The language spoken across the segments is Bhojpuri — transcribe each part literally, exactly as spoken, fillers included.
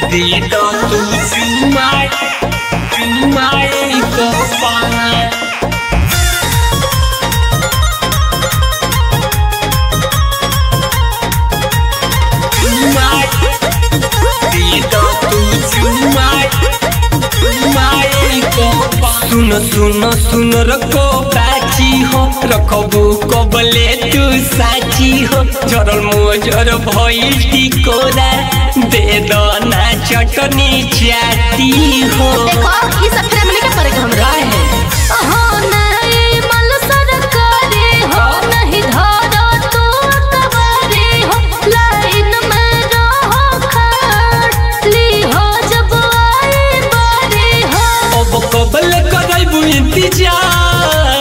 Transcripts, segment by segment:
Dito tu cumai, cumai kepala. Cumai, dito tu cumai, cumai kepala. सुनो सुनो सुनो रखो बाची हो रखबू कबले तू साची हो जरल मोजर भइल टिकोरा दे दो ना चटनी चाटी हो। देखो ये सब फैमिली के पड़ेगा हमरा है हो नहीं मल सरकारी हो नहीं धरो तू कवारी हो लाइन में रहो खड़ी हो जब आई बारी हो अब कबल करबू इंतजार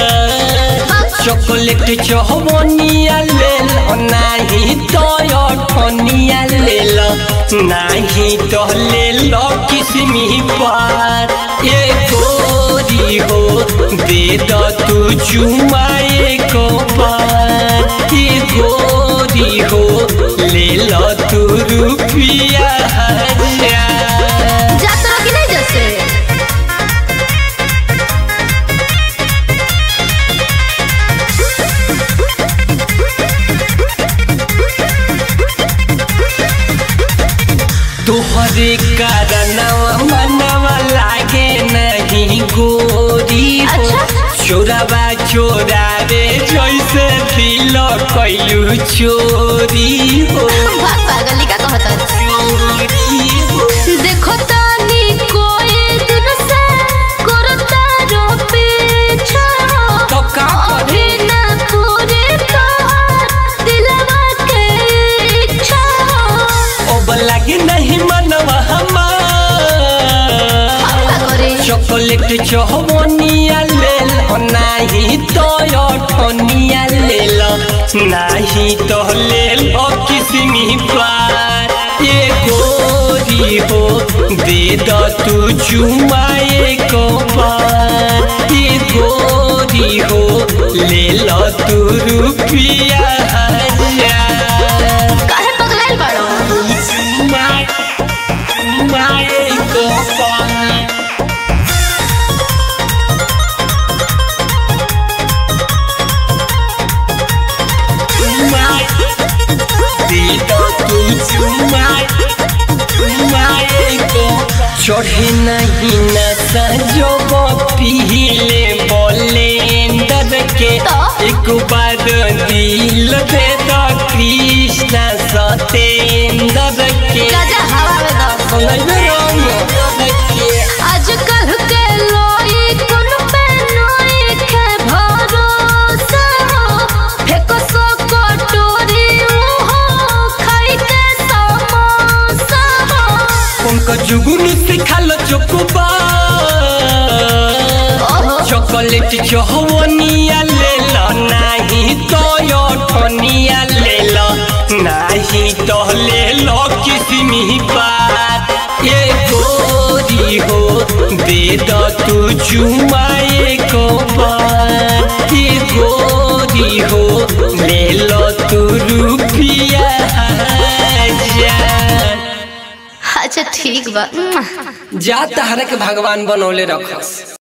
चॉकलेट चहबनिया लेल नाही तो अठनिया लेल नाही तो लेल किसमी पार ए गोरी हो दे दो तू चुमा एक बार ए गोरी हो ले लो तू रुपया हजार। जाता कि नहीं जैसे तोहरे कारणवा मनवा लागे नहीं गोरी हो अच्छा? चोरावा चोरावे जैसे दिल कैलू चोरी हो भाग पागली का कहता चोरी हो देखो तानी कोई दिन से करता रो पीछा तो का अभी ना पूरी तोहर दिलवा के इच्छा अब लागे नहीं मनवा हमार का करे चॉकलेट चहबनिया लेल नाही तो अठनिया लेल नाही तो लेल किसमी पार ए गोरी हो दे दो तू चुमा एक बार ए गोरी हो ले लो तू रुपया हजार। काहे पगलाइल बाड़ो तू चुमा चुमा एक बार चढ़े नहीं नशा जो पीले बोलेंडर के तो? एक बार दिल दे दो कृष्णा सतेंद्र के गाजा हवा में दो सुनैबे रंग के आजकल के लोई कोन पे नोई के भरोसा फेको सो कटोरी हो खाई के समोसा उनका जुगुन सिखालो चोकोबा चॉकलेट चहबनिया लेल नाही तो अठनिया लेल नाही तो लेल किसमी पार ए गोरी हो दे दो तू चुमा एक बार ए गोरी हो ले लो तू रुपया हजार। अच्छा ठीक बा जा तहरा के भगवान बनौले रखस।